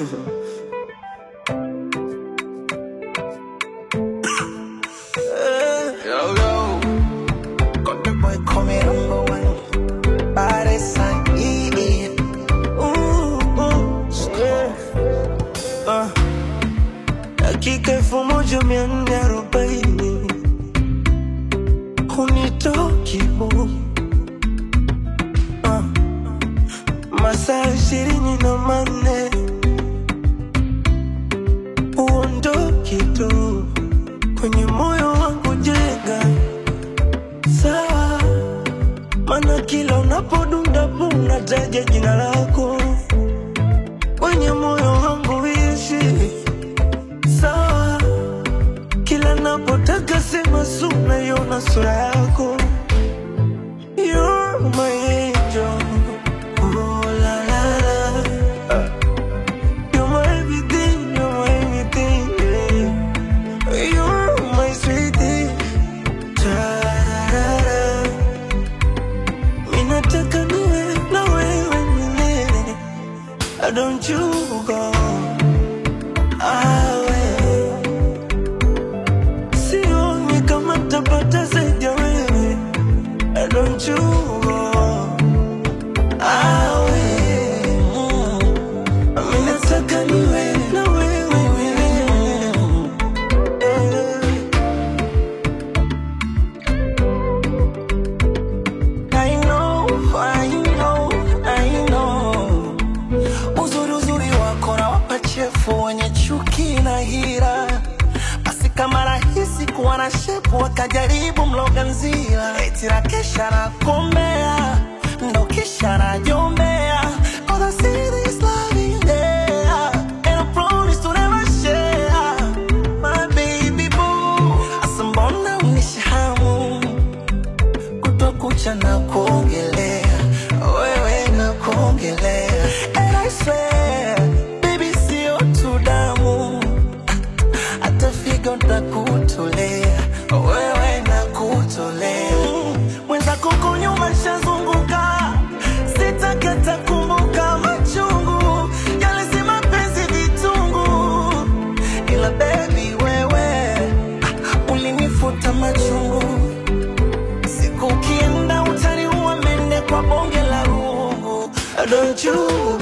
Yo, yo. Got the boy coming number one. Body sign, dakika 1440 hunitoki bu masaa 24 uondoki tu kwenye moyo wangu jenga sawa, mana kila unapodunda unataja jina lako kwenye moyo wangu ishi sawa, kila napotaka sema suna yona sura yako. You're my angel, oh la la la. You're my everything, you're my everything, yeah. You're my sweetie, ta-ra-ra-ra. Minataka niwe na wewe milele, don't you go away. Sioni kama tapata zaidi ya wewe, don't you go away. Minataka niwe na wewe milele. I know, I know, I know. Uzuri wako na wapachefu wenye chuki na hila, basi kama rahisi kuwa na shepu wakajaribu mloga nzila, eti na kesha na kombea ndo kisha na jombea. Cause I see this love in there, and I promise to never share. My baby boo, asa mbona unishahamu kutokucha na kuongelea, wewe na kuongelea. And I swear, baby sio tu damu, hata figo nakutolea, wewe nakutolea. Mwenzako kunyuma shazunguka, sitakata kumbuka machungu yale si mapenzi vitungu, ila baby wewe ulinifuta machungu. Siku ukienda utaniua mende kwa bonge la rungu, don't you